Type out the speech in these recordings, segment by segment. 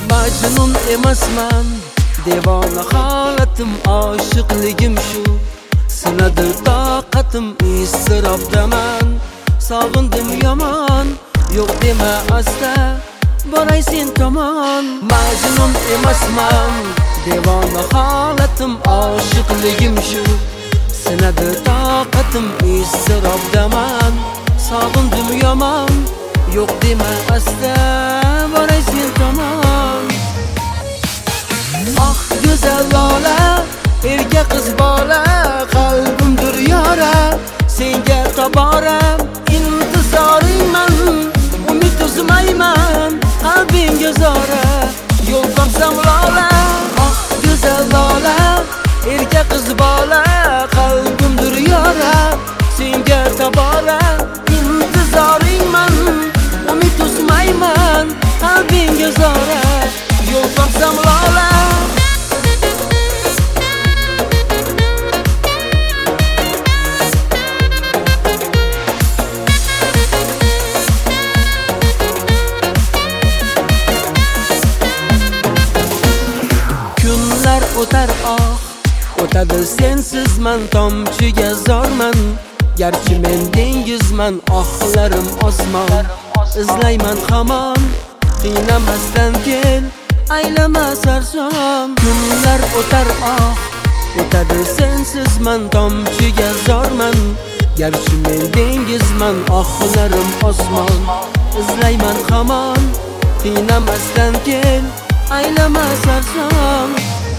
Majnun emasman, devona holatim, oshiqligim shu. Sinadi toqatim, iztirobdaman. Sog'indim yomon, yo'q dema asta, boray sen tomon. Majnun emasman, devona holatim, oshiqligim shu. Sinadi toqatim, iztirobdaman. Sog'indim yomon, yo'q dema asta, boray sen tomon. Ah go'zal lola, erga qiz bola, qalbimdir yora, senga toboram, intizoringman, umid uzmayman, qalbingga zora, yo'l topsam lola. Ah go'zal lola, erga qiz bola, qalbimdir yora, senga toboram, intizoringman, umid uzmayman, qalbingga zora, yo'l topsam lola. Kunlar o'tar o'tadi sensizman, tomchiga zorman. Garchi men dengizman, ohlarim osmon. Izlayman hamon, qiynamasdan kel, aylama sarson. Kunlar o'tar o'tadi sensizman, tomchiga zorman. Garchi men dengizman, ohlarim osmon. Izlayman hamon, qiynamasdan kel, aylama sarson.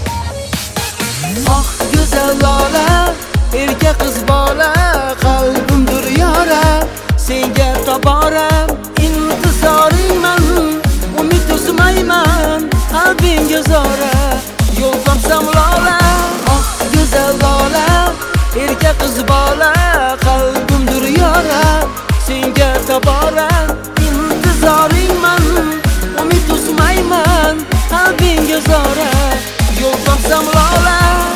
Ah go'zal lola, erga qiz bola, qalbimdir yora, senga toboram, intizoringman, umid uzmayman, qalbingga zora, yo'l topsam lola. Ah go'zal lola, erga qiz bola, qalbimdir yora, senga toboram, intizoringman, umid uzmayman, qalbingga zora, yo'l topsam lola.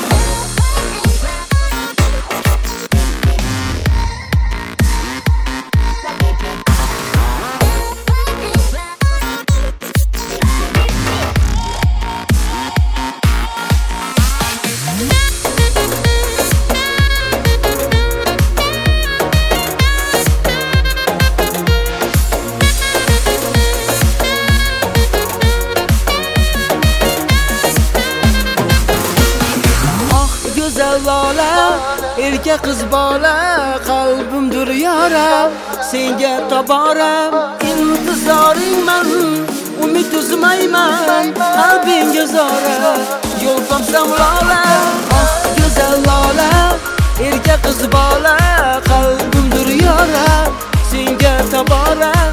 Lola, erga qiz bola, qalbimdir yora, senga toboram, intizoringman, umid uzmayman, qalbingga zora, yo'l topsam lola. Ah go'zal lola, erga qiz bola, qalbimdir yora, senga toboram,